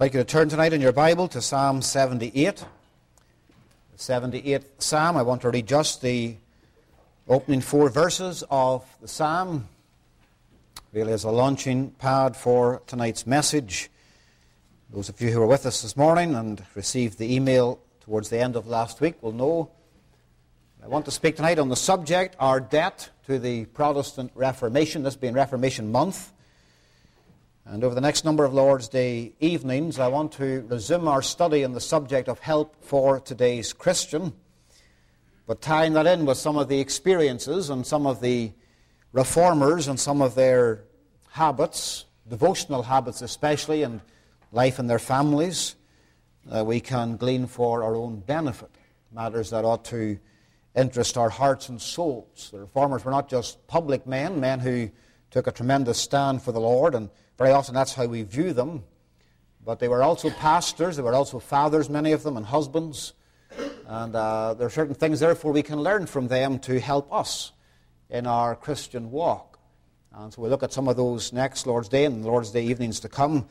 I'd like you to turn tonight in your Bible to Psalm 78. The 78th Psalm. I want to read just the opening 4 verses of the Psalm, really as a launching pad for tonight's message. Those of you who were with us this morning and received the email towards the end of last week will know I want to speak tonight on the subject, our debt to the Protestant Reformation, this being Reformation Month. And over the next number of Lord's Day evenings, I want to resume our study on the subject of help for today's Christian, but tying that in with some of the experiences and some of the reformers and some of their habits, devotional habits especially, and life in their families, we can glean for our own benefit, matters that ought to interest our hearts and souls. The reformers were not just public men who took a tremendous stand for the Lord, and very often that's how we view them, but they were also pastors, they were also fathers, many of them, and husbands, and there are certain things, therefore, we can learn from them to help us in our Christian walk. And so we'll look at some of those next Lord's Day and Lord's Day evenings to come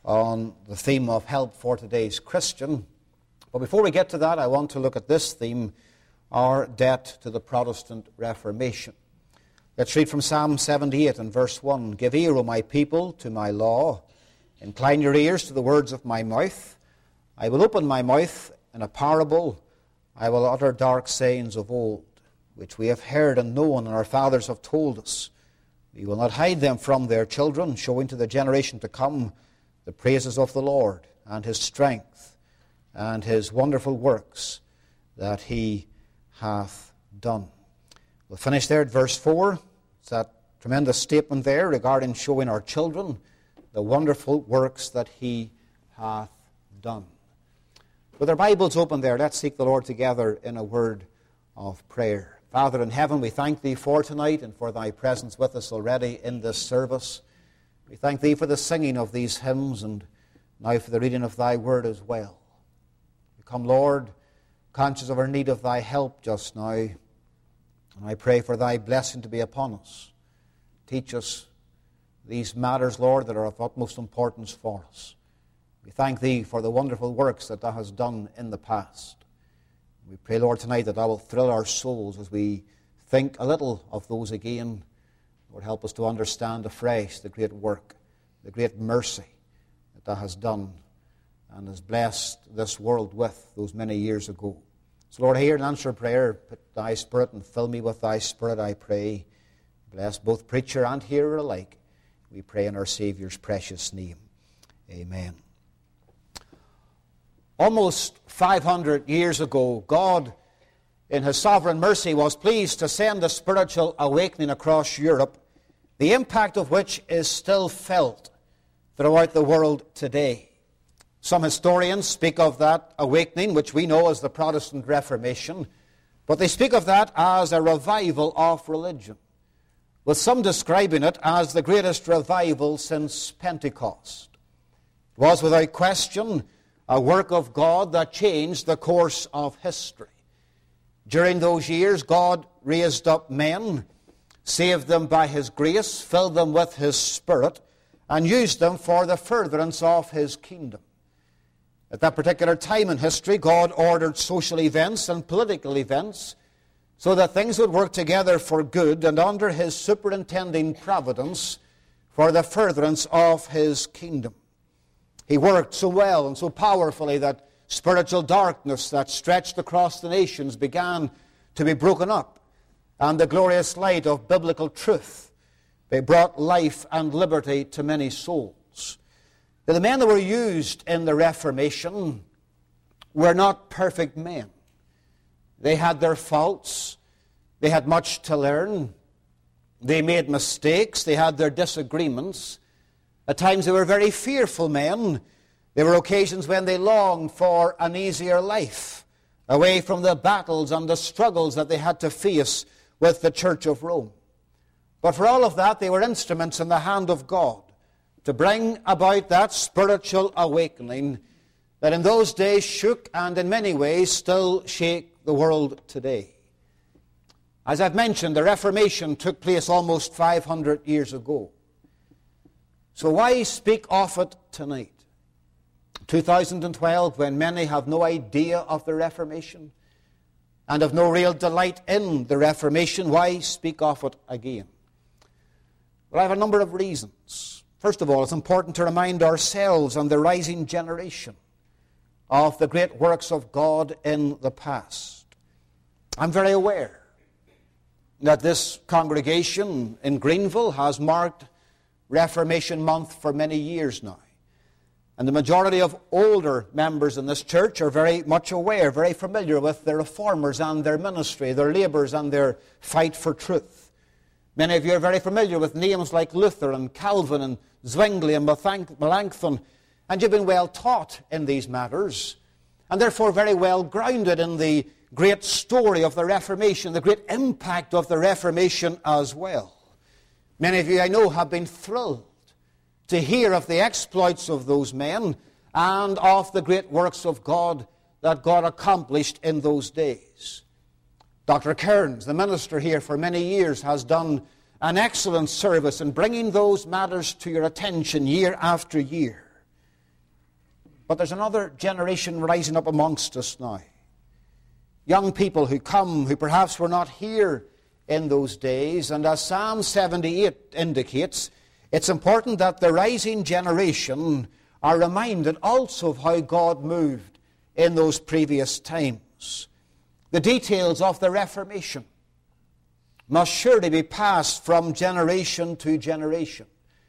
on the theme of help for today's Christian. But before we get to that, I want to look at this theme, our debt to the Protestant Reformation. Let's read from Psalm 78 and verse 1. Give ear, O my people, to my law. Incline your ears to the words of my mouth. I will open my mouth in a parable. I will utter dark sayings of old, which we have heard and known, and our fathers have told us. We will not hide them from their children, showing to the generation to come the praises of the Lord, and his strength, and his wonderful works that he hath done. We'll finish there at verse 4. It's that tremendous statement there regarding showing our children the wonderful works that he hath done. With our Bibles open there, let's seek the Lord together in a word of prayer. Father in heaven, we thank thee for tonight and for thy presence with us already in this service. We thank thee for the singing of these hymns and now for the reading of thy word as well. We come, Lord, conscious of our need of thy help just now. And I pray for thy blessing to be upon us. Teach us these matters, Lord, that are of utmost importance for us. We thank thee for the wonderful works that thou hast done in the past. We pray, Lord, tonight that thou wilt thrill our souls as we think a little of those again. Lord, help us to understand afresh the great work, the great mercy that thou hast done and has blessed this world with those many years ago. So, Lord, hear and answer prayer. Put thy Spirit and fill me with thy Spirit, I pray. Bless both preacher and hearer alike. We pray in our Saviour's precious name. Amen. Almost 500 years ago, God, in his sovereign mercy, was pleased to send a spiritual awakening across Europe, the impact of which is still felt throughout the world today. Some historians speak of that awakening, which we know as the Protestant Reformation, but they speak of that as a revival of religion, with some describing it as the greatest revival since Pentecost. It was without question a work of God that changed the course of history. During those years, God raised up men, saved them by his grace, filled them with his Spirit, and used them for the furtherance of his kingdom. At that particular time in history, God ordered social events and political events so that things would work together for good and under his superintending providence for the furtherance of his kingdom. He worked so well and so powerfully that spiritual darkness that stretched across the nations began to be broken up, and the glorious light of biblical truth brought life and liberty to many souls. The men that were used in the Reformation were not perfect men. They had their faults. They had much to learn. They made mistakes. They had their disagreements. At times they were very fearful men. There were occasions when they longed for an easier life, away from the battles and the struggles that they had to face with the Church of Rome. But for all of that, they were instruments in the hand of God to bring about that spiritual awakening that in those days shook and in many ways still shake the world today. As I've mentioned, the Reformation took place almost 500 years ago. So why speak of it tonight? 2012, when many have no idea of the Reformation and have no real delight in the Reformation, why speak of it again? Well, I have a number of reasons. First of all, it's important to remind ourselves and the rising generation of the great works of God in the past. I'm very aware that this congregation in Greenville has marked Reformation Month for many years now. And the majority of older members in this church are very much aware, very familiar with the reformers and their ministry, their labours and their fight for truth. Many of you are very familiar with names like Luther and Calvin and Zwingli and Melanchthon, and you've been well taught in these matters, and therefore very well grounded in the great story of the Reformation, the great impact of the Reformation as well. Many of you, I know, have been thrilled to hear of the exploits of those men and of the great works of God that God accomplished in those days. Dr. Kearns, the minister here for many years, has done an excellent service in bringing those matters to your attention year after year. But there's another generation rising up amongst us now. Young people who come, who perhaps were not here in those days, and as Psalm 78 indicates, it's important that the rising generation are reminded also of how God moved in those previous times. The details of the Reformation must surely be passed from generation to generation.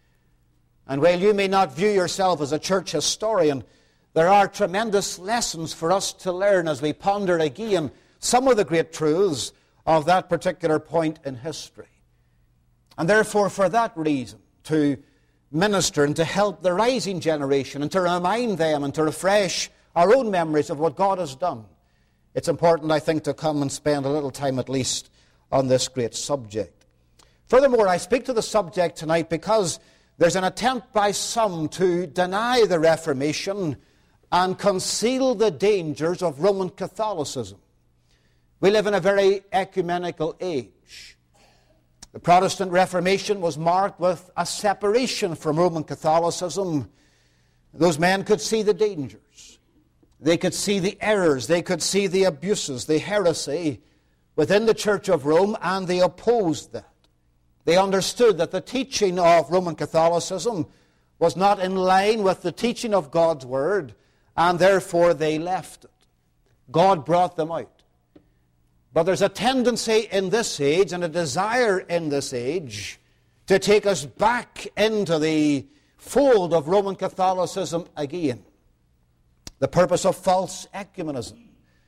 And while you may not view yourself as a church historian, there are tremendous lessons for us to learn as we ponder again some of the great truths of that particular point in history. And therefore, for that reason, to minister and to help the rising generation and to remind them and to refresh our own memories of what God has done, it's important, I think, to come and spend a little time at least on this great subject. Furthermore, I speak to the subject tonight because there's an attempt by some to deny the Reformation and conceal the dangers of Roman Catholicism. We live in a very ecumenical age. The Protestant Reformation was marked with a separation from Roman Catholicism. Those men could see the dangers. They could see the errors. They could see the abuses, the heresy within the Church of Rome, and they opposed that. They understood that the teaching of Roman Catholicism was not in line with the teaching of God's Word, and therefore they left it. God brought them out. But there's a tendency in this age and a desire in this age to take us back into the fold of Roman Catholicism again. The purpose of false ecumenism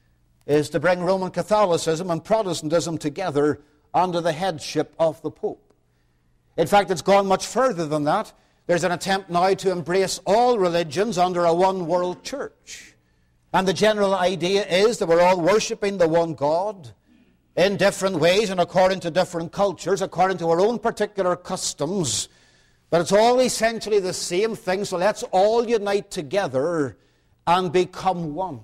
is to bring Roman Catholicism and Protestantism together under the headship of the Pope. In fact, it's gone much further than that. There's an attempt now to embrace all religions under a one-world church. And the general idea is that we're all worshipping the one God in different ways and according to different cultures, according to our own particular customs. But it's all essentially the same thing, so let's all unite together and become one.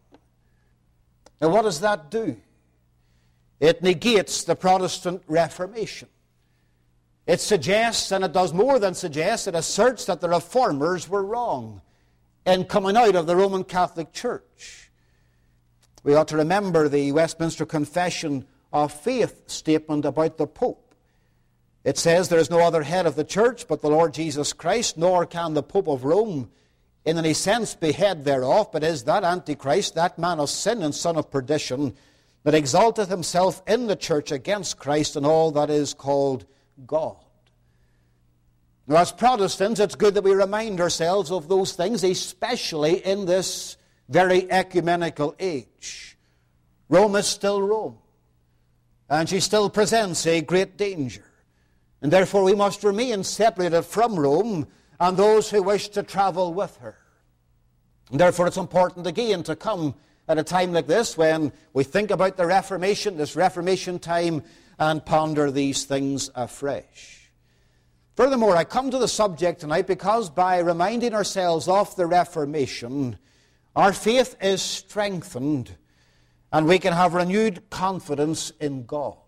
Now, what does that do? It negates the Protestant Reformation. It suggests, and it does more than suggest, it asserts that the Reformers were wrong in coming out of the Roman Catholic Church. We ought to remember the Westminster Confession of Faith statement about the Pope. It says, "There is no other head of the Church but the Lord Jesus Christ, nor can the Pope of Rome in any sense be head thereof, but is that Antichrist, that man of sin and son of perdition, that exalteth himself in the church against Christ and all that is called God." Now, as Protestants, it's good that we remind ourselves of those things, especially in this very ecumenical age. Rome is still Rome, and she still presents a great danger. And therefore we must remain separated from Rome and those who wish to travel with her. And therefore it's important again to come at a time like this when we think about the Reformation, this Reformation time, and ponder these things afresh. Furthermore, I come to the subject tonight because by reminding ourselves of the Reformation, our faith is strengthened and we can have renewed confidence in God.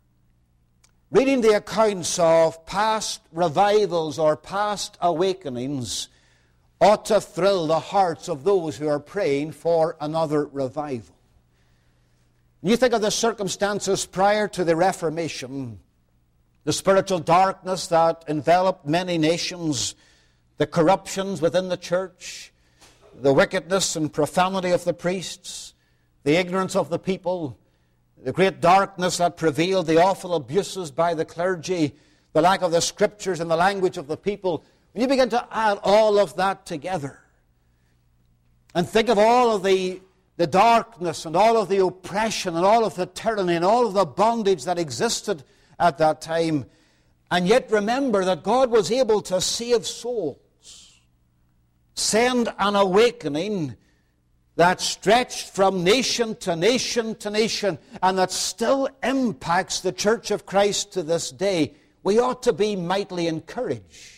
Reading the accounts of past revivals or past awakenings ought to thrill the hearts of those who are praying for another revival. You think of the circumstances prior to the Reformation, the spiritual darkness that enveloped many nations, the corruptions within the church, the wickedness and profanity of the priests, the ignorance of the people, the great darkness that prevailed, the awful abuses by the clergy, the lack of the scriptures and the language of the people. When you begin to add all of that together and think of all of the darkness and all of the oppression and all of the tyranny and all of the bondage that existed at that time, and yet remember that God was able to save souls, send an awakening that stretched from nation to nation to nation, and that still impacts the Church of Christ to this day, we ought to be mightily encouraged.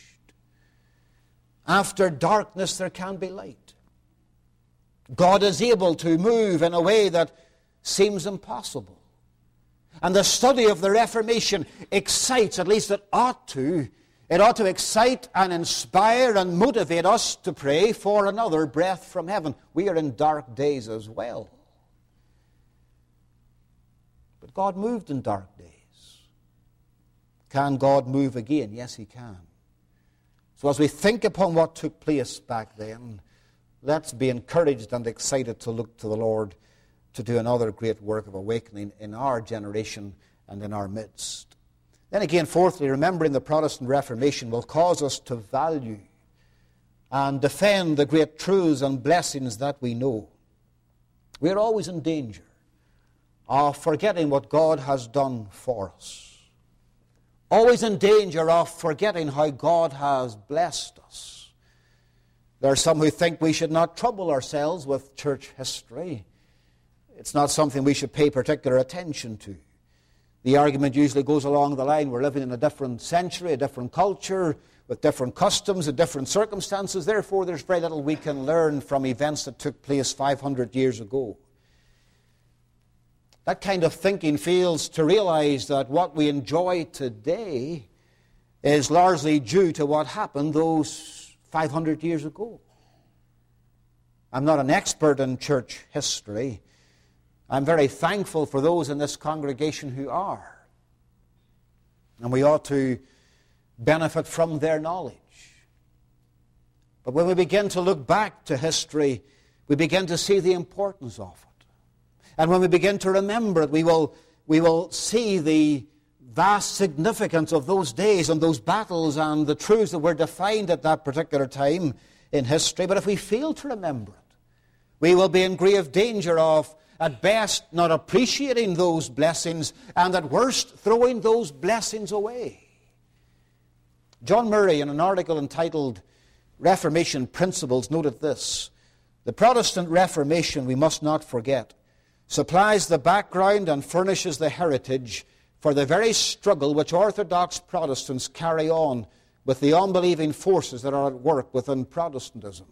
After darkness there can be light. God is able to move in a way that seems impossible. And the study of the Reformation excites, at least it ought to excite and inspire and motivate us to pray for another breath from heaven. We are in dark days as well. But God moved in dark days. Can God move again? Yes, He can. So as we think upon what took place back then, let's be encouraged and excited to look to the Lord to do another great work of awakening in our generation and in our midst. Then again, fourthly, remembering the Protestant Reformation will cause us to value and defend the great truths and blessings that we know. We are always in danger of forgetting what God has done for us. Always in danger of forgetting how God has blessed us. There are some who think we should not trouble ourselves with church history. It's not something we should pay particular attention to. The argument usually goes along the line, we're living in a different century, a different culture, with different customs and different circumstances. Therefore, there's very little we can learn from events that took place 500 years ago. That kind of thinking fails to realize that what we enjoy today is largely due to what happened those 500 years ago. I'm not an expert in church history. I'm very thankful for those in this congregation who are. And we ought to benefit from their knowledge. But when we begin to look back to history, we begin to see the importance of it. And when we begin to remember it, we will see the vast significance of those days and those battles and the truths that were defined at that particular time in history. But if we fail to remember it, we will be in grave danger of, at best, not appreciating those blessings, and at worst, throwing those blessings away. John Murray, in an article entitled Reformation Principles, noted this: the Protestant Reformation, we must not forget, supplies the background and furnishes the heritage for the very struggle which Orthodox Protestants carry on with the unbelieving forces that are at work within Protestantism.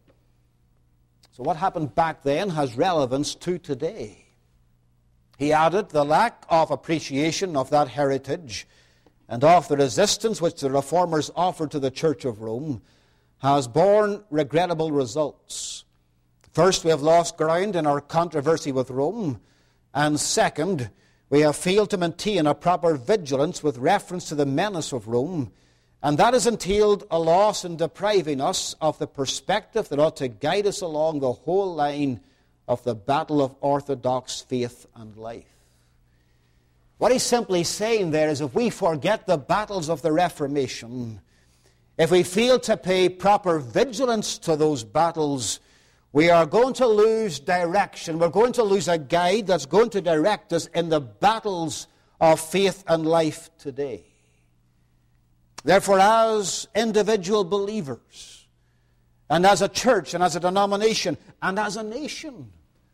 So what happened back then has relevance to today. He added, the lack of appreciation of that heritage and of the resistance which the Reformers offered to the Church of Rome has borne regrettable results. First, we have lost ground in our controversy with Rome, and second, we have failed to maintain a proper vigilance with reference to the menace of Rome, and that has entailed a loss in depriving us of the perspective that ought to guide us along the whole line of the battle of orthodox faith and life. What he's simply saying there is, if we forget the battles of the Reformation, if we fail to pay proper vigilance to those battles, we are going to lose direction. We're going to lose a guide that's going to direct us in the battles of faith and life today. Therefore, as individual believers, and as a church, and as a denomination, and as a nation,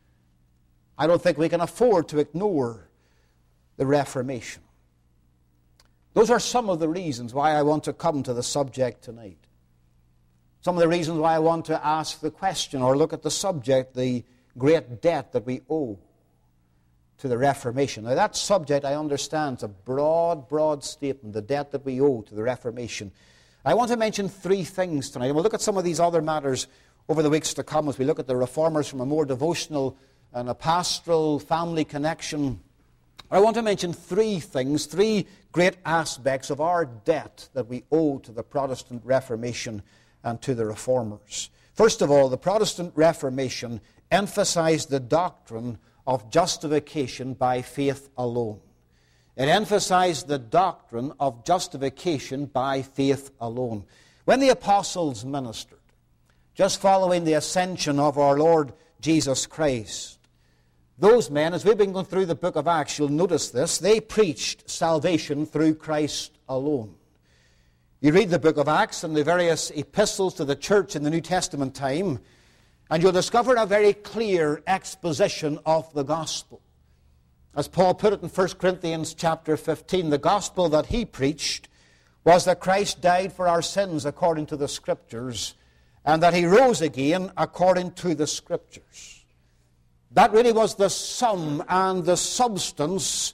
I don't think we can afford to ignore the Reformation. Those are some of the reasons why I want to come to the subject tonight. Some of the reasons why I want to ask the question or look at the subject, the great debt that we owe to the Reformation. Now that subject, I understand, is a broad statement, the debt that we owe to the Reformation. I want to mention three things tonight. And we'll look at some of these other matters over the weeks to come as we look at the Reformers from a more devotional and a pastoral family connection. I want to mention three things, three great aspects of our debt that we owe to the Protestant Reformation and to the Reformers. First of all, the Protestant Reformation emphasized the doctrine of justification by faith alone. It emphasized the doctrine of justification by faith alone. When the apostles ministered, just following the ascension of our Lord Jesus Christ, those men, as we've been going through the book of Acts, you'll notice this, they preached salvation through Christ alone. You read the book of Acts and the various epistles to the church in the New Testament time, and you'll discover a very clear exposition of the gospel. As Paul put it in 1 Corinthians chapter 15, the gospel that he preached was that Christ died for our sins according to the Scriptures, and that he rose again according to the Scriptures. That really was the sum and the substance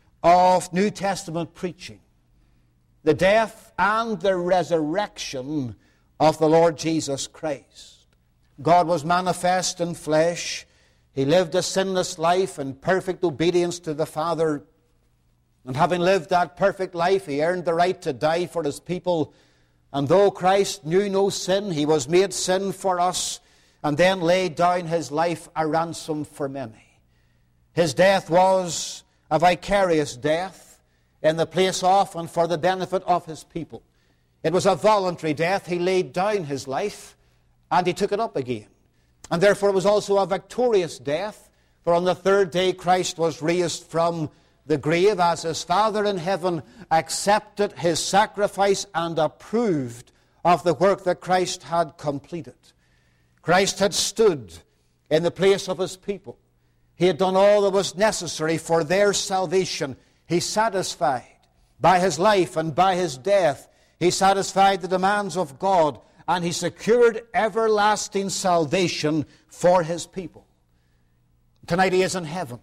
of New Testament preaching. The death and the resurrection of the Lord Jesus Christ. God was manifest in flesh. He lived a sinless life in perfect obedience to the Father. And having lived that perfect life, he earned the right to die for his people. And though Christ knew no sin, he was made sin for us, and then laid down his life a ransom for many. His death was a vicarious death in the place of and for the benefit of his people. It was a voluntary death. He laid down his life and he took it up again. And therefore it was also a victorious death, for on the third day Christ was raised from the grave as his Father in heaven accepted his sacrifice and approved of the work that Christ had completed. Christ had stood in the place of his people. He had done all that was necessary for their salvation. He satisfied by his life and by his death. He satisfied the demands of God, and he secured everlasting salvation for his people. Tonight he is in heaven,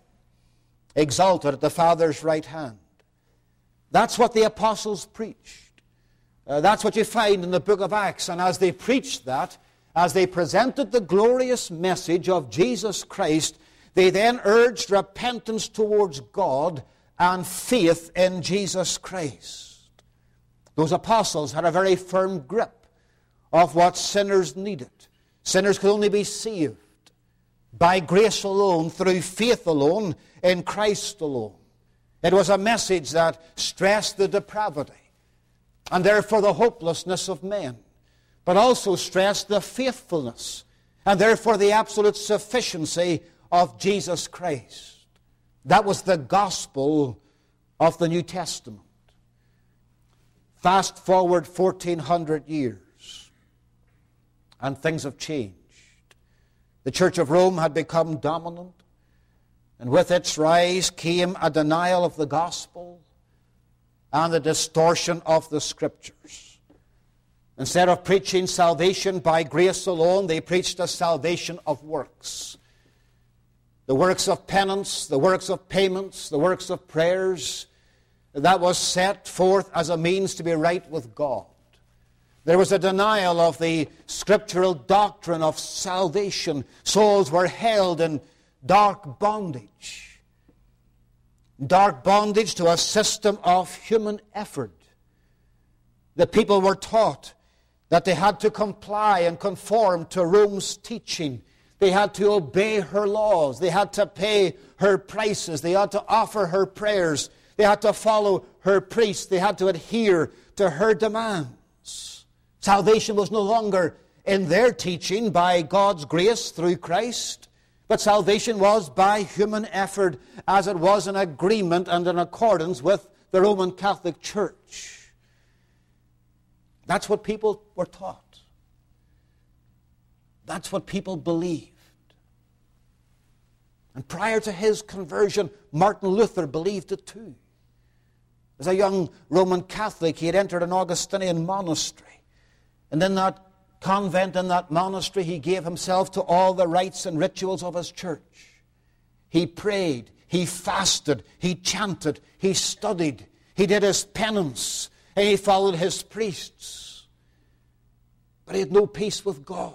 exalted at the Father's right hand. That's what the apostles preached. That's what you find in the book of Acts. And as they preached that, as they presented the glorious message of Jesus Christ, they then urged repentance towards God and faith in Jesus Christ. Those apostles had a very firm grip of what sinners needed. Sinners could only be saved by grace alone, through faith alone, in Christ alone. It was a message that stressed the depravity and therefore the hopelessness of men, but also stressed the faithfulness and therefore the absolute sufficiency of Jesus Christ. That was the gospel of the New Testament. Fast forward 1400 years, and things have changed. The Church of Rome had become dominant, and with its rise came a denial of the gospel and the distortion of the Scriptures. Instead of preaching salvation by grace alone, they preached a salvation of works. The works of penance, the works of payments, the works of prayers, that was set forth as a means to be right with God. There was a denial of the scriptural doctrine of salvation. Souls were held in dark bondage. Dark bondage to a system of human effort. The people were taught that they had to comply and conform to Rome's teaching. They had to obey her laws. They had to pay her prices. They had to offer her prayers. They had to follow her priests. They had to adhere to her demands. Salvation was no longer in their teaching by God's grace through Christ, but salvation was by human effort, as it was in agreement and in accordance with the Roman Catholic Church. That's what people were taught. That's what people believed. And prior to his conversion, Martin Luther believed it too. As a young Roman Catholic, he had entered an Augustinian monastery. And in that convent, in that monastery, he gave himself to all the rites and rituals of his church. He prayed, he fasted, he chanted, he studied, he did his penance, and he followed his priests. But he had no peace with God.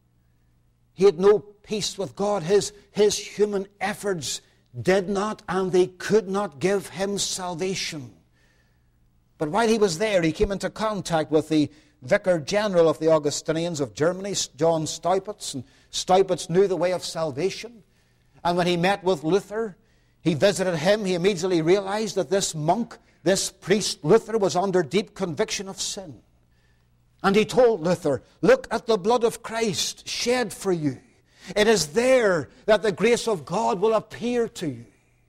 He had no peace with God. His human efforts did not and they could not give him salvation. But while he was there, he came into contact with the Vicar General of the Augustinians of Germany, John Staupitz. And Staupitz knew the way of salvation. And when he met with Luther, he visited him. He immediately realized that this monk, this priest Luther, was under deep conviction of sin. And he told Luther, look at the blood of Christ shed for you. It is there that the grace of God will appear to you.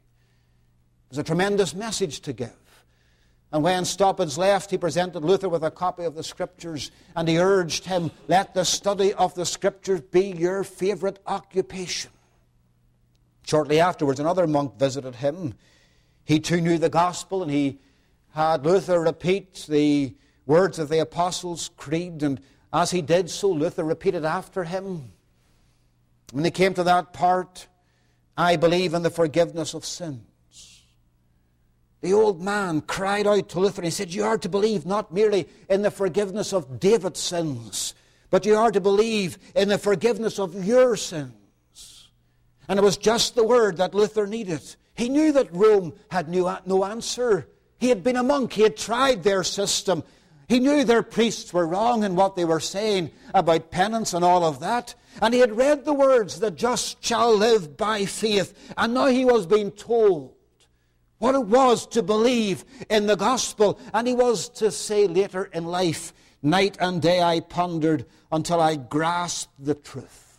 It was a tremendous message to give. And when Staupitz left, he presented Luther with a copy of the Scriptures, and he urged him, let the study of the Scriptures be your favorite occupation. Shortly afterwards, another monk visited him. He too knew the gospel, and he had Luther repeat the words of the Apostles' Creed, and as he did so, Luther repeated after him. When he came to that part, I believe in the forgiveness of sins. The old man cried out to Luther, and he said, you are to believe not merely in the forgiveness of David's sins, but you are to believe in the forgiveness of your sins. And it was just the word that Luther needed. He knew that Rome had no answer. He had been a monk. He had tried their system. He knew their priests were wrong in what they were saying about penance and all of that. And he had read the words, the just shall live by faith. And now he was being told what it was to believe in the gospel. And he was to say later in life, night and day I pondered until I grasped the truth.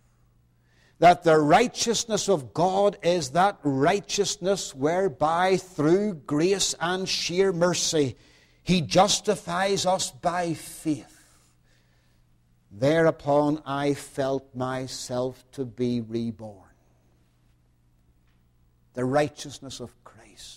That the righteousness of God is that righteousness whereby through grace and sheer mercy He justifies us by faith. Thereupon I felt myself to be reborn. The righteousness of Christ,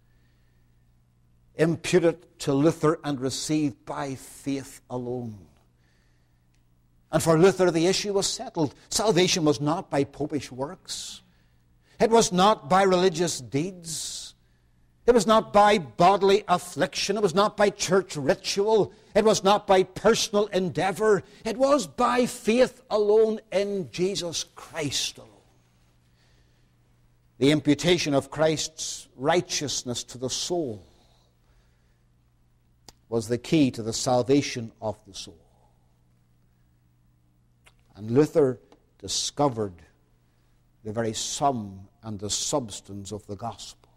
imputed to Luther and received by faith alone. And for Luther, the issue was settled. Salvation was not by popish works. It was not by religious deeds. It was not by bodily affliction. It was not by church ritual. It was not by personal endeavor. It was by faith alone in Jesus Christ alone. The imputation of Christ's righteousness to the soul was the key to the salvation of the soul. And Luther discovered the very sum and the substance of the gospel.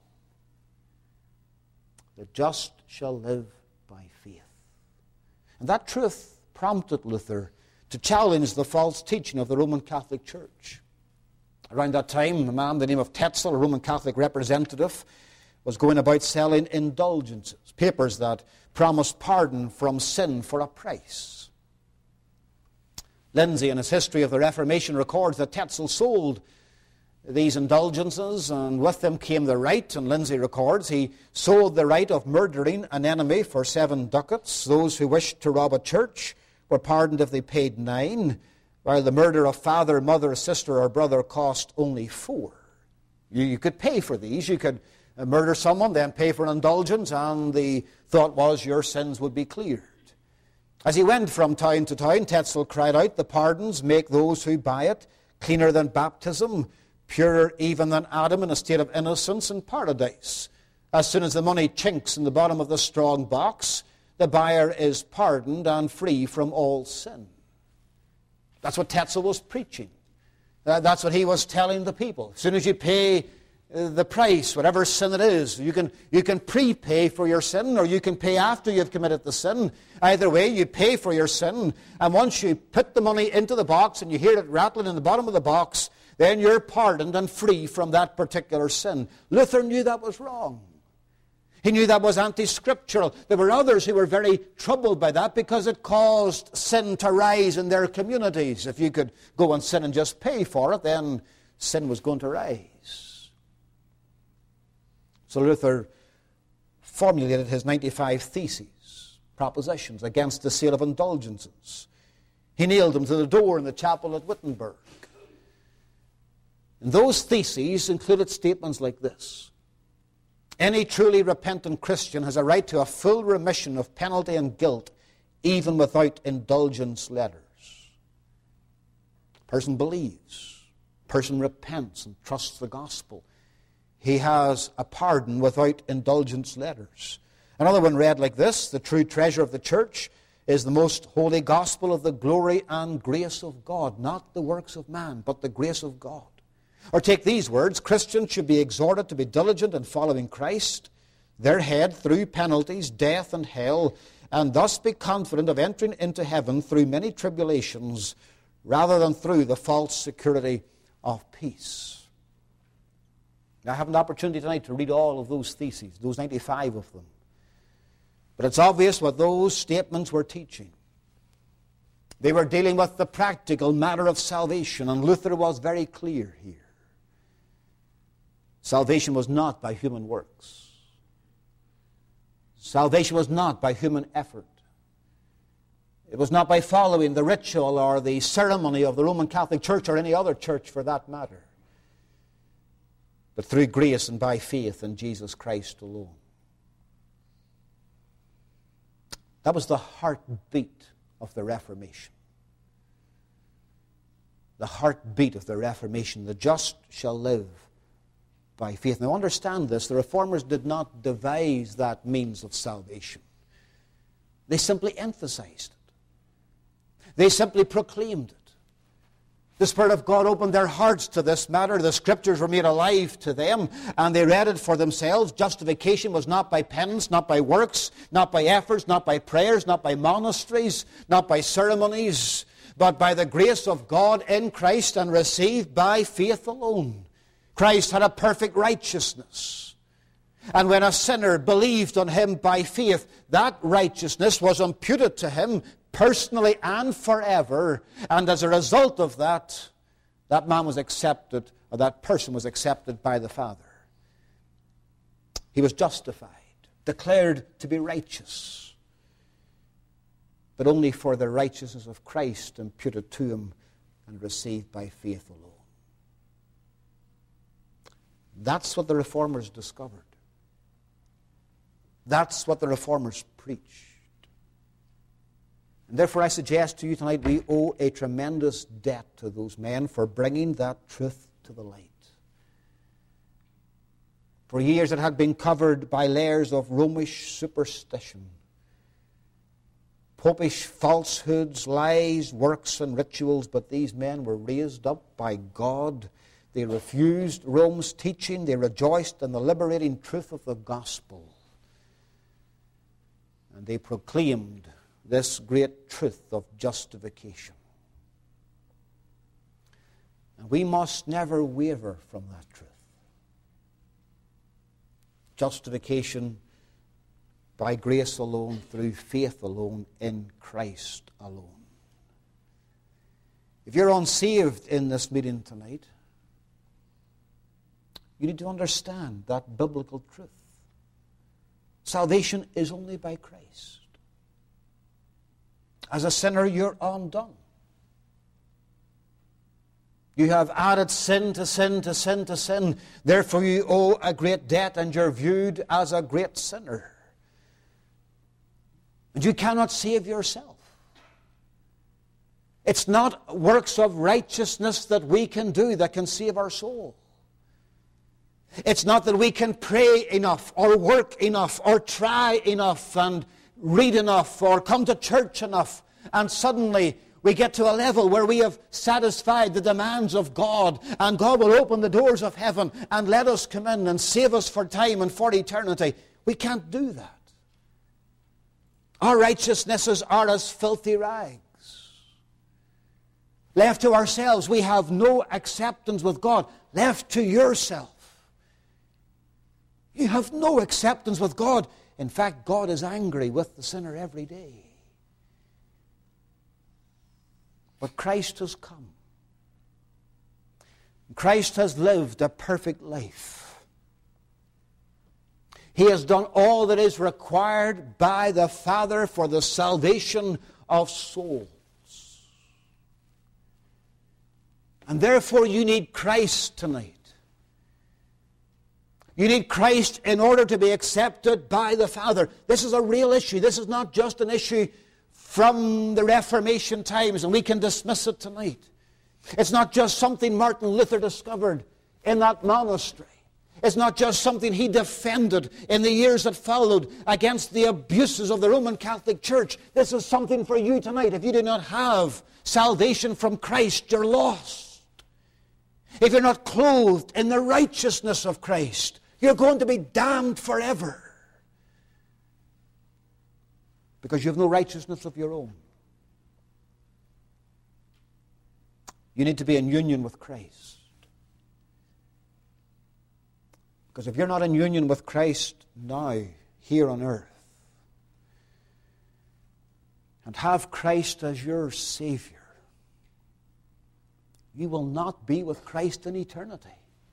The just shall live by faith. And that truth prompted Luther to challenge the false teaching of the Roman Catholic Church. Around that time, a man by the name of Tetzel, a Roman Catholic representative, was going about selling indulgences, papers that promised pardon from sin for a price. Lindsay, in his History of the Reformation, records that Tetzel sold these indulgences, and with them came the right, and Lindsay records, he sold the right of murdering an enemy for 7 ducats. Those who wished to rob a church were pardoned if they paid 9, while the murder of father, mother, sister, or brother cost only 4. You could pay for these. You could murder someone, then pay for an indulgence, and the thought was your sins would be cleared. As he went from town to town, Tetzel cried out, the pardons make those who buy it cleaner than baptism, purer even than Adam in a state of innocence in paradise. As soon as the money chinks in the bottom of the strong box, the buyer is pardoned and free from all sin. That's what Tetzel was preaching. That's what he was telling the people. As soon as you pay the price, whatever sin it is, you can prepay for your sin, or you can pay after you've committed the sin. Either way, you pay for your sin, and once you put the money into the box and you hear it rattling in the bottom of the box, then you're pardoned and free from that particular sin. Luther knew that was wrong. He knew that was anti-scriptural. There were others who were very troubled by that because it caused sin to rise in their communities. If you could go and sin and just pay for it, then sin was going to rise. So Luther formulated his 95 theses, propositions against the sale of indulgences. He nailed them to the door in the chapel at Wittenberg. And those theses included statements like this: any truly repentant Christian has a right to a full remission of penalty and guilt even without indulgence letters. Person believes, person repents and trusts the gospel. He has a pardon without indulgence letters. Another one read like this: the true treasure of the church is the most holy gospel of the glory and grace of God, not the works of man, but the grace of God. Or take these words: Christians should be exhorted to be diligent in following Christ, their head, through penalties, death, and hell, and thus be confident of entering into heaven through many tribulations, rather than through the false security of peace. Now, I have an opportunity tonight to read all of those theses, those 95 of them. But it's obvious what those statements were teaching. They were dealing with the practical matter of salvation, and Luther was very clear here. Salvation was not by human works. Salvation was not by human effort. It was not by following the ritual or the ceremony of the Roman Catholic Church or any other church for that matter, but through grace and by faith in Jesus Christ alone. That was the heartbeat of the Reformation. The heartbeat of the Reformation. The just shall live by faith. Now understand this, the Reformers did not devise that means of salvation. They simply emphasized it. They simply proclaimed it. The Spirit of God opened their hearts to this matter. The Scriptures were made alive to them, and they read it for themselves. Justification was not by penance, not by works, not by efforts, not by prayers, not by monasteries, not by ceremonies, but by the grace of God in Christ and received by faith alone. Christ had a perfect righteousness. And when a sinner believed on Him by faith, that righteousness was imputed to him personally and forever. And as a result of that, that man was accepted, or that person was accepted by the Father. He was justified, declared to be righteous, but only for the righteousness of Christ imputed to him and received by faith alone. That's what the Reformers discovered. That's what the Reformers preached. And therefore I suggest to you tonight we owe a tremendous debt to those men for bringing that truth to the light. For years it had been covered by layers of Romish superstition, popish falsehoods, lies, works, and rituals, but these men were raised up by God. They refused Rome's teaching. They rejoiced in the liberating truth of the gospel. And they proclaimed this great truth of justification. And we must never waver from that truth. Justification by grace alone, through faith alone, in Christ alone. If you're unsaved in this meeting tonight, you need to understand that biblical truth. Salvation is only by Christ. As a sinner, you're undone. You have added sin to sin to sin to sin. Therefore, you owe a great debt and you're viewed as a great sinner. And you cannot save yourself. It's not works of righteousness that we can do that can save our soul. It's not that we can pray enough or work enough or try enough and read enough or come to church enough and suddenly we get to a level where we have satisfied the demands of God and God will open the doors of heaven and let us come in and save us for time and for eternity. We can't do that. Our righteousnesses are as filthy rags. Left to ourselves, we have no acceptance with God. Left to yourself, you have no acceptance with God. In fact, God is angry with the sinner every day. But Christ has come. Christ has lived a perfect life. He has done all that is required by the Father for the salvation of souls. And therefore you need Christ tonight. You need Christ in order to be accepted by the Father. This is a real issue. This is not just an issue from the Reformation times, and we can dismiss it tonight. It's not just something Martin Luther discovered in that monastery. It's not just something he defended in the years that followed against the abuses of the Roman Catholic Church. This is something for you tonight. If you do not have salvation from Christ, you're lost. If you're not clothed in the righteousness of Christ, you're going to be damned forever. Because you have no righteousness of your own. You need to be in union with Christ. Because if you're not in union with Christ now, here on earth, and have Christ as your Savior, you will not be with Christ in eternity.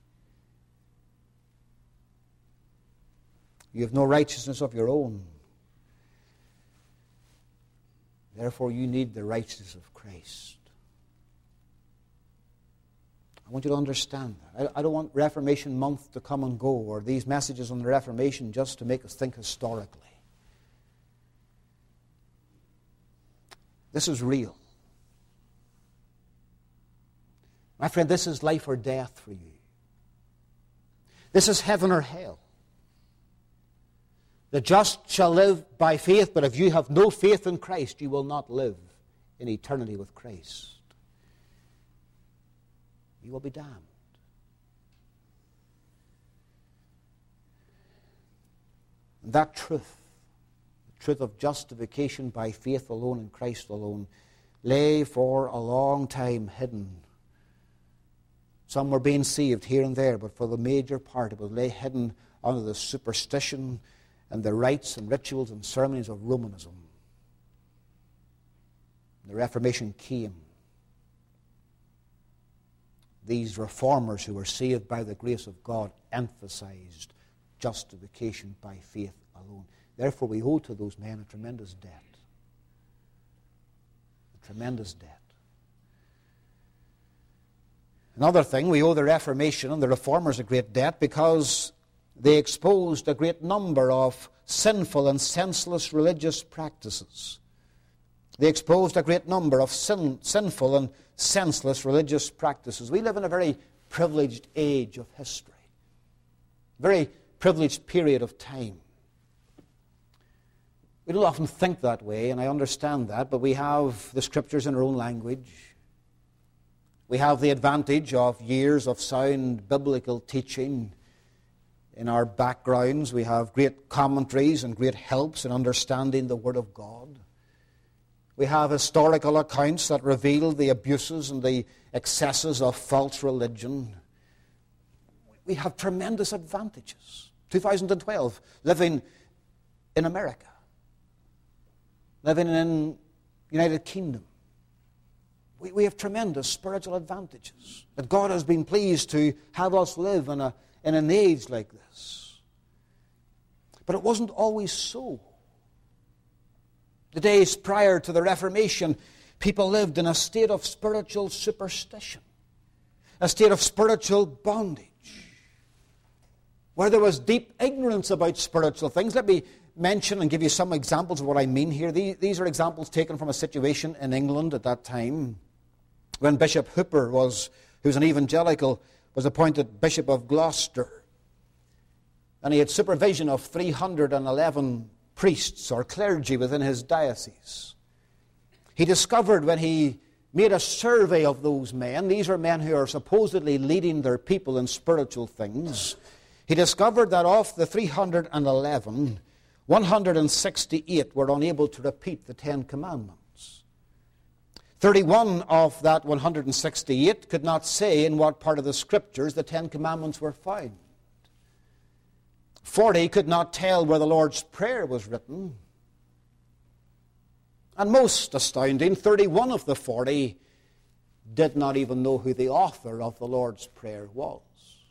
You have no righteousness of your own. Therefore, you need the righteousness of Christ. I want you to understand that. I don't want Reformation Month to come and go, or these messages on the Reformation just to make us think historically. This is real. My friend, this is life or death for you. This is heaven or hell. The just shall live by faith, but if you have no faith in Christ, you will not live in eternity with Christ. You will be damned. And that truth, the truth of justification by faith alone in Christ alone, lay for a long time hidden. Some were being saved here and there, but for the major part it was lay hidden under the superstition and the rites and rituals and ceremonies of Romanism. The Reformation came. These reformers who were saved by the grace of God emphasized justification by faith alone. Therefore, we owe to those men a tremendous debt. A tremendous debt. Another thing, we owe the Reformation and the Reformers a great debt because they exposed a great number of sinful and senseless religious practices. They exposed a great number of sinful and senseless religious practices. We live in a very privileged age of history. Very privileged period of time. We don't often think that way, and I understand that, but we have the Scriptures in our own language. We have the advantage of years of sound biblical teaching in our backgrounds. We have great commentaries and great helps in understanding the Word of God. We have historical accounts that reveal the abuses and the excesses of false religion. We have tremendous advantages. 2012, living in America, living in the United Kingdom. We have tremendous spiritual advantages that God has been pleased to have us live in an age like this. But it wasn't always so. The days prior to the Reformation, people lived in a state of spiritual superstition, a state of spiritual bondage, where there was deep ignorance about spiritual things. Let me mention and give you some examples of what I mean here. These are examples taken from a situation in England at that time, when Bishop Hooper, who's an evangelical, was appointed Bishop of Gloucester. And he had supervision of 311 priests or clergy within his diocese. He discovered when he made a survey of those men, these are men who are supposedly leading their people in spiritual things, he discovered that of the 311, 168 were unable to repeat the 10 Commandments. 31 of that 168 could not say in what part of the Scriptures the 10 Commandments were found. 40 could not tell where the Lord's Prayer was written. And most astounding, 31 of the 40 did not even know who the author of the Lord's Prayer was.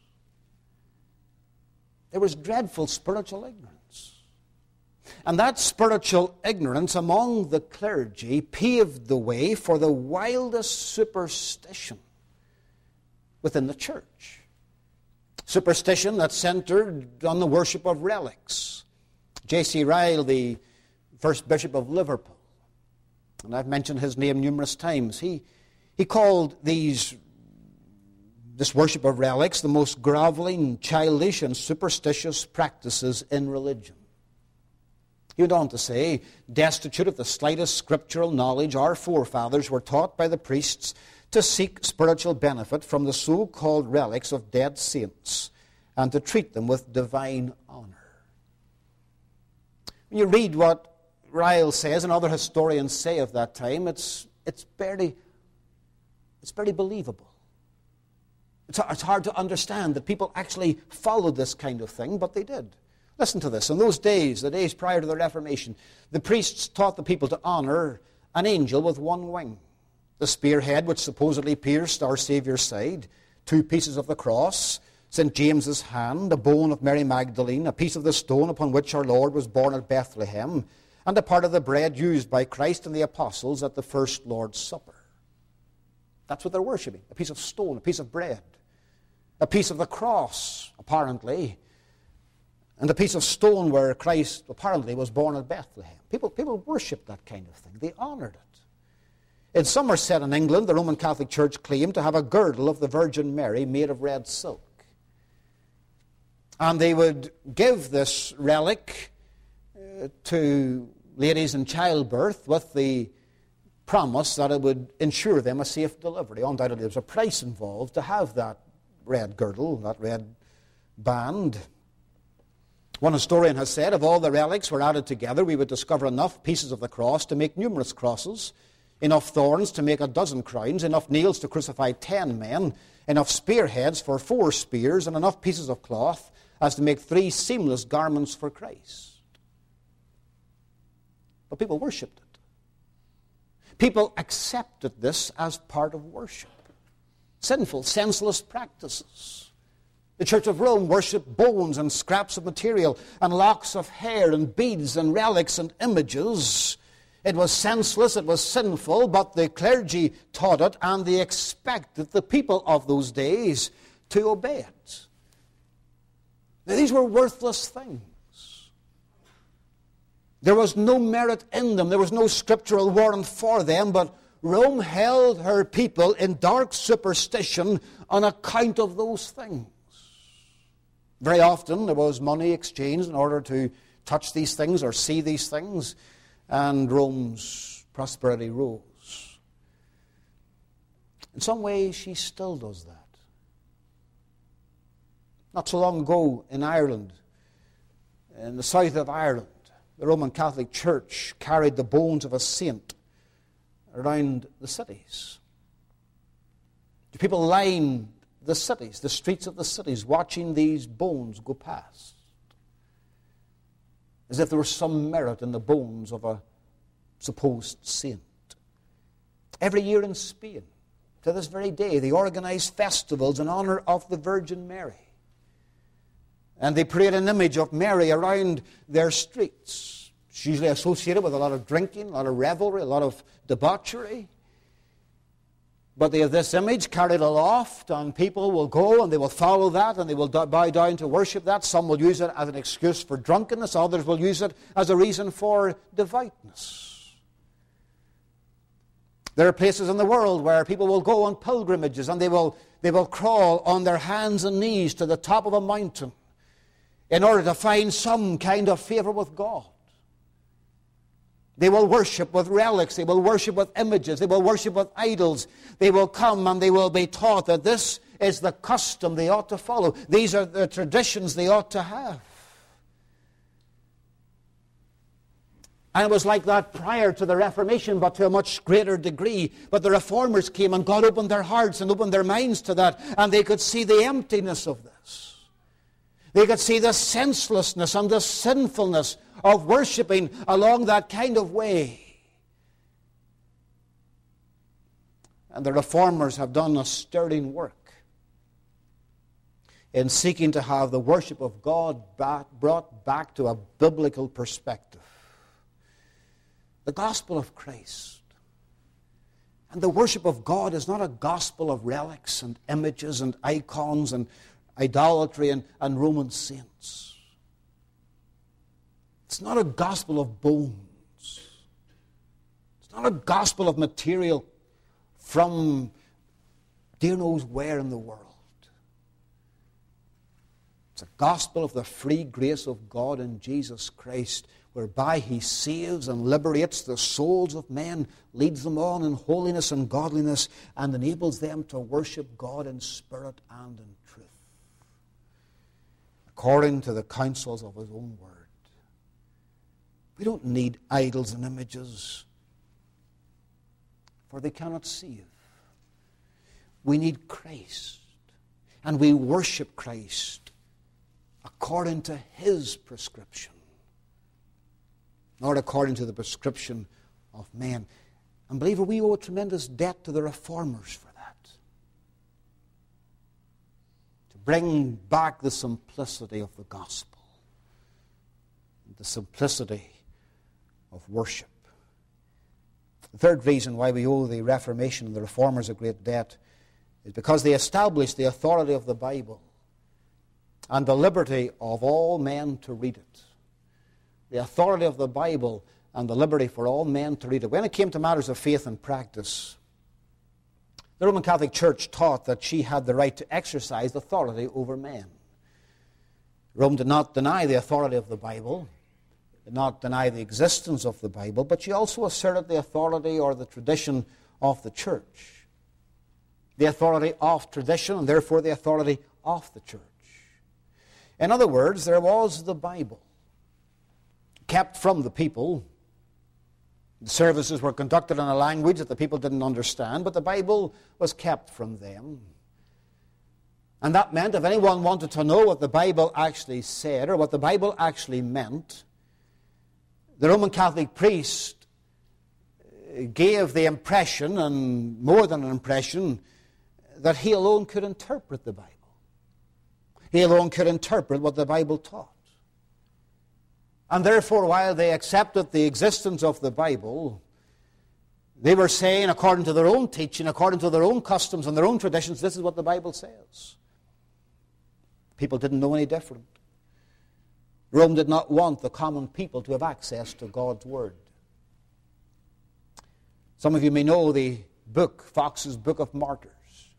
There was dreadful spiritual ignorance. And that spiritual ignorance among the clergy paved the way for the wildest superstition within the church. Superstition that centered on the worship of relics. J.C. Ryle, the first Bishop of Liverpool, and I've mentioned his name numerous times. He called this worship of relics the most groveling, childish, and superstitious practices in religion. He went on to say, destitute of the slightest scriptural knowledge, our forefathers were taught by the priests to seek spiritual benefit from the so-called relics of dead saints and to treat them with divine honor. When you read what Ryle says and other historians say of that time, it's barely believable. It's hard to understand that people actually followed this kind of thing, but they did. Listen to this. In those days, the days prior to the Reformation, the priests taught the people to honor an angel with one wing, the spearhead which supposedly pierced our Saviour's side, 2 pieces of the cross, St. James's hand, a bone of Mary Magdalene, a piece of the stone upon which our Lord was born at Bethlehem, and a part of the bread used by Christ and the apostles at the first Lord's Supper. That's what they're worshipping, a piece of stone, a piece of bread, a piece of the cross, apparently, and a piece of stone where Christ apparently was born at Bethlehem. People worshipped that kind of thing. They honored it. In Somerset in England, the Roman Catholic Church claimed to have a girdle of the Virgin Mary made of red silk. And they would give this relic to ladies in childbirth with the promise that it would ensure them a safe delivery. Undoubtedly, there was a price involved to have that red girdle, that red band. One historian has said, if all the relics were added together, we would discover enough pieces of the cross to make numerous crosses, enough thorns to make 12 crowns, enough nails to crucify 10 men, enough spearheads for 4 spears, and enough pieces of cloth as to make 3 seamless garments for Christ. But people worshipped it. People accepted this as part of worship. Sinful, senseless practices. The Church of Rome worshipped bones and scraps of material and locks of hair and beads and relics and images. It was senseless, it was sinful, but the clergy taught it and they expected the people of those days to obey it. Now, these were worthless things. There was no merit in them. There was no scriptural warrant for them, but Rome held her people in dark superstition on account of those things. Very often there was money exchanged in order to touch these things or see these things, and Rome's prosperity rose. In some ways, she still does that. Not so long ago in Ireland, in the south of Ireland, the Roman Catholic Church carried the bones of a saint around the cities. The people lined the cities, the streets of the cities, watching these bones go past, as if there was some merit in the bones of a supposed saint. Every year in Spain, to this very day, they organize festivals in honor of the Virgin Mary. And they parade an image of Mary around their streets. It's usually associated with a lot of drinking, a lot of revelry, a lot of debauchery. But they have this image carried aloft, and people will go and they will follow that, and they will bow down to worship that. Some will use it as an excuse for drunkenness. Others will use it as a reason for devoutness. There are places in the world where people will go on pilgrimages, and they will crawl on their hands and knees to the top of a mountain in order to find some kind of favor with God. They will worship with relics. They will worship with images. They will worship with idols. They will come and they will be taught that this is the custom they ought to follow. These are the traditions they ought to have. And it was like that prior to the Reformation, but to a much greater degree. But the Reformers came and God opened their hearts and opened their minds to that, and they could see the emptiness of this. They could see the senselessness and the sinfulness of worshipping along that kind of way. And the Reformers have done a stirring work in seeking to have the worship of God brought back to a biblical perspective. The gospel of Christ and the worship of God is not a gospel of relics and images and icons and idolatry and Roman saints. It's not a gospel of bones. It's It's not a gospel of material from dear knows where in the world. It's a gospel of the free grace of God in Jesus Christ, whereby He saves and liberates the souls of men, leads them on in holiness and godliness, and enables them to worship God in spirit and in truth, according to the counsels of His own word. We don't need idols and images, for they cannot save. We need Christ, and we worship Christ according to His prescription, not according to the prescription of men. And believer, we owe a tremendous debt to the reformers for that. To bring back the simplicity of the gospel, the simplicity of worship. The third reason why we owe the Reformation and the reformers a great debt is because they established the authority of the Bible and the liberty of all men to read it. The authority of the Bible and the liberty for all men to read it. When it came to matters of faith and practice, the Roman Catholic Church taught that she had the right to exercise authority over men. Rome did not deny the authority of the Bible, did not deny the existence of the Bible, but she also asserted the authority or the tradition of the church. The authority of tradition, and therefore the authority of the church. In other words, there was the Bible, kept from the people. The services were conducted in a language that the people didn't understand, but the Bible was kept from them. And that meant if anyone wanted to know what the Bible actually said or what the Bible actually meant, the Roman Catholic priest gave the impression, and more than an impression, that he alone could interpret the Bible. He alone could interpret what the Bible taught. And therefore, while they accepted the existence of the Bible, they were saying, according to their own teaching, according to their own customs and their own traditions, this is what the Bible says. People didn't know any different. Rome did not want the common people to have access to God's Word. Some of you may know the book, Fox's Book of Martyrs.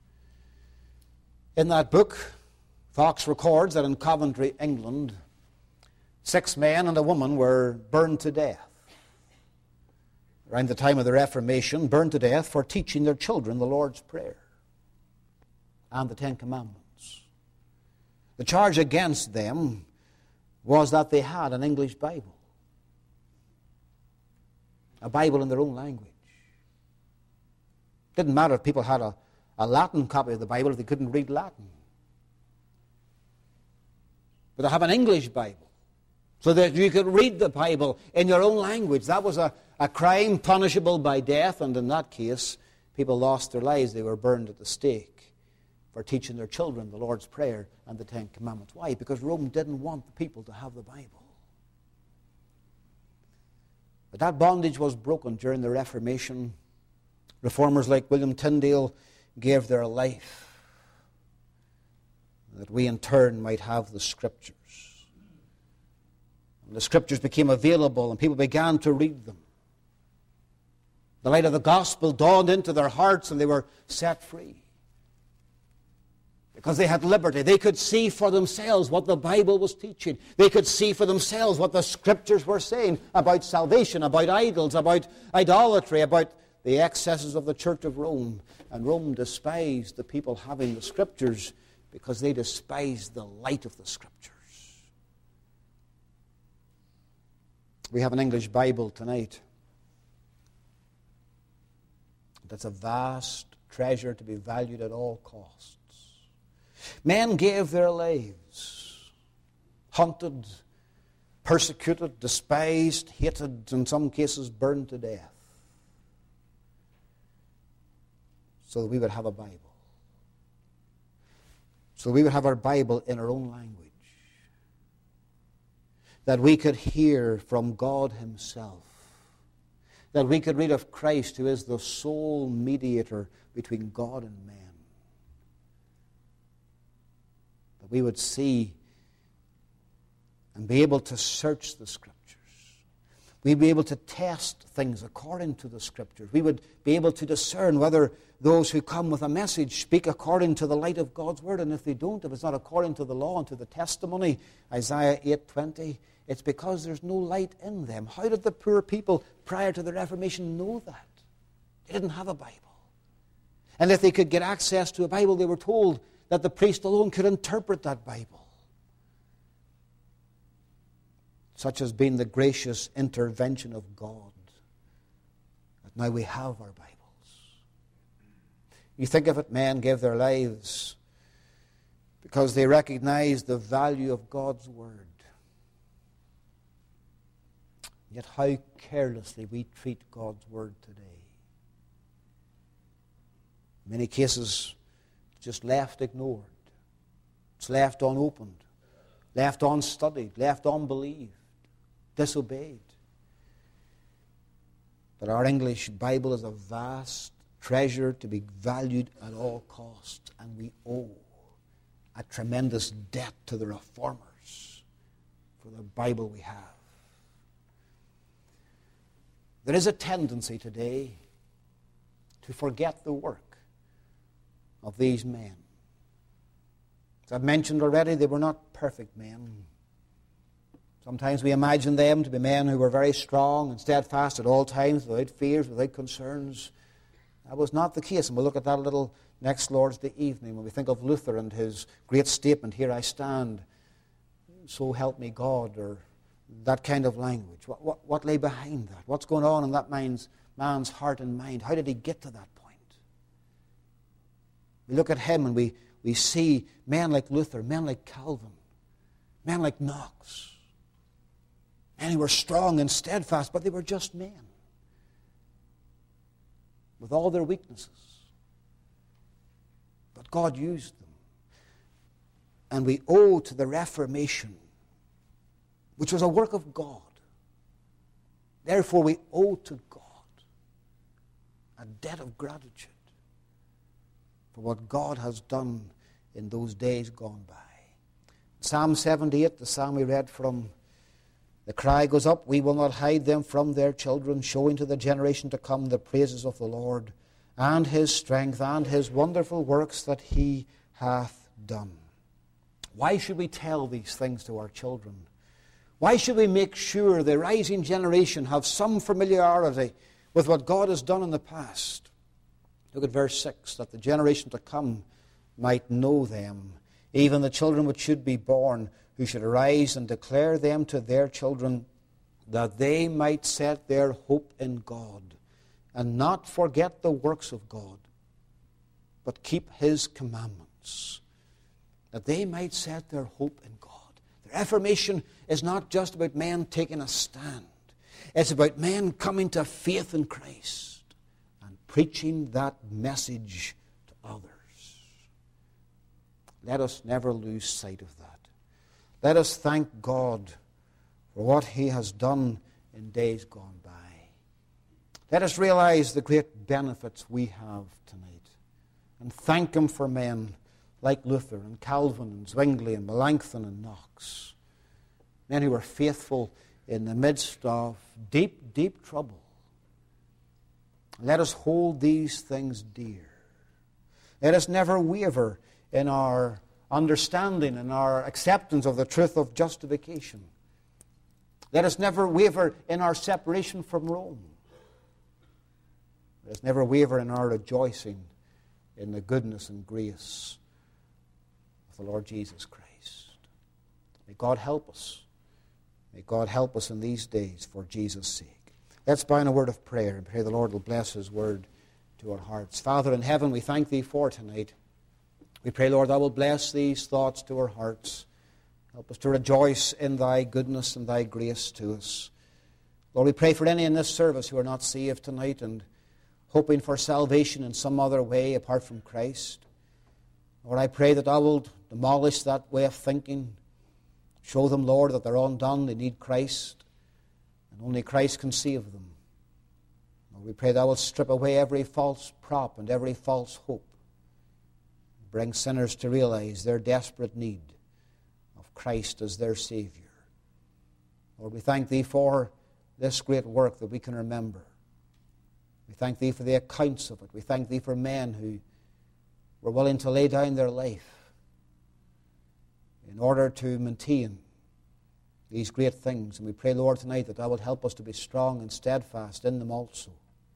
In that book, Fox records that in Coventry, England, 6 men and a woman were burned to death around the time of the Reformation, burned to death for teaching their children the Lord's Prayer and the Ten Commandments. The charge against them was that they had an English Bible, a Bible in their own language. It didn't matter if people had a Latin copy of the Bible if they couldn't read Latin. But to have an English Bible, so that you could read the Bible in your own language, that was a crime punishable by death, and in that case, people lost their lives. They were burned at the stake for teaching their children the Lord's Prayer and the Ten Commandments. Why? Because Rome didn't want the people to have the Bible. But that bondage was broken during the Reformation. Reformers like William Tyndale gave their life that we in turn might have the Scriptures. And the Scriptures became available and people began to read them. The light of the gospel dawned into their hearts and they were set free. Because they had liberty. They could see for themselves what the Bible was teaching. They could see for themselves what the Scriptures were saying about salvation, about idols, about idolatry, about the excesses of the Church of Rome. And Rome despised the people having the Scriptures because they despised the light of the Scriptures. We have an English Bible tonight. That's a vast treasure to be valued at all costs. Men gave their lives, hunted, persecuted, despised, hated, in some cases burned to death, so that we would have a Bible. So we would have our Bible in our own language. That we could hear from God Himself. That we could read of Christ, who is the sole mediator between God and man. That we would see and be able to search the Scriptures. We'd be able to test things according to the Scriptures. We would be able to discern whether those who come with a message speak according to the light of God's Word. And if they don't, if it's not according to the law and to the testimony, Isaiah 8:20, it's because there's no light in them. How did the poor people prior to the Reformation know that? They didn't have a Bible. And if they could get access to a Bible, they were told that the priest alone could interpret that Bible. Such has been the gracious intervention of God, that now we have our Bibles. You think of it, men gave their lives because they recognized the value of God's Word. Yet how carelessly we treat God's Word today. In many cases, it's just left ignored. It's left unopened, left unstudied, left unbelieved, disobeyed. But our English Bible is a vast treasure to be valued at all costs, and we owe a tremendous debt to the Reformers for the Bible we have. There is a tendency today to forget the work of these men. As I've mentioned already, they were not perfect men. Sometimes we imagine them to be men who were very strong and steadfast at all times, without fears, without concerns. That was not the case. And we'll look at that a little next Lord's Day evening when we think of Luther and his great statement, "Here I stand, so help me God," or that kind of language. What lay behind that? What's going on in that man's heart and mind? How did he get to that point? We look at him and we see men like Luther, men like Calvin, men like Knox. Men who were strong and steadfast, but they were just men with all their weaknesses. But God used them. And we owe to the Reformation, which was a work of God. Therefore, we owe to God a debt of gratitude for what God has done in those days gone by. Psalm 78, the psalm we read from, the cry goes up, "We will not hide them from their children, showing to the generation to come the praises of the Lord, and His strength, and His wonderful works that He hath done." Why should we tell these things to our children? Why should we make sure the rising generation have some familiarity with what God has done in the past? Look at verse 6, "that the generation to come might know them, even the children which should be born, who should arise and declare them to their children, that they might set their hope in God, and not forget the works of God, but keep His commandments." That they might set their hope in God. The Reformation is not just about men taking a stand. It's about men coming to faith in Christ and preaching that message to others. Let us never lose sight of that. Let us thank God for what He has done in days gone by. Let us realize the great benefits we have tonight and thank Him for men like Luther and Calvin and Zwingli and Melanchthon and Knox. Men who were faithful in the midst of deep, deep trouble. Let us hold these things dear. Let us never waver in our understanding and our acceptance of the truth of justification. Let us never waver in our separation from Rome. Let us never waver in our rejoicing in the goodness and grace of the Lord Jesus Christ. May God help us. May God help us in these days for Jesus' sake. Let's bow in a word of prayer and pray the Lord will bless His word to our hearts. Father in heaven, we thank Thee for tonight. We pray, Lord, Thou will bless these thoughts to our hearts. Help us to rejoice in Thy goodness and Thy grace to us. Lord, we pray for any in this service who are not saved tonight and hoping for salvation in some other way apart from Christ. Lord, I pray that Thou wilt demolish that way of thinking. Show them, Lord, that they're undone, they need Christ, and only Christ can save them. Lord, we pray Thou wilt strip away every false prop and every false hope. Bring sinners to realize their desperate need of Christ as their Savior. Lord, we thank Thee for this great work that we can remember. We thank Thee for the accounts of it. We thank Thee for men who were willing to lay down their life in order to maintain these great things. And we pray, Lord, tonight that Thou wilt help us to be strong and steadfast in them also.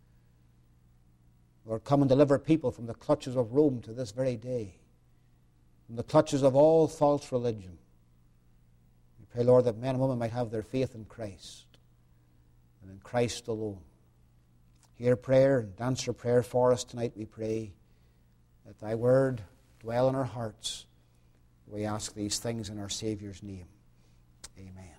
Lord, come and deliver people from the clutches of Rome to this very day, from the clutches of all false religion. We pray, Lord, that men and women might have their faith in Christ and in Christ alone. Hear prayer and answer prayer for us tonight, we pray. Let Thy word dwell in our hearts. We ask these things in our Saviour's name. Amen.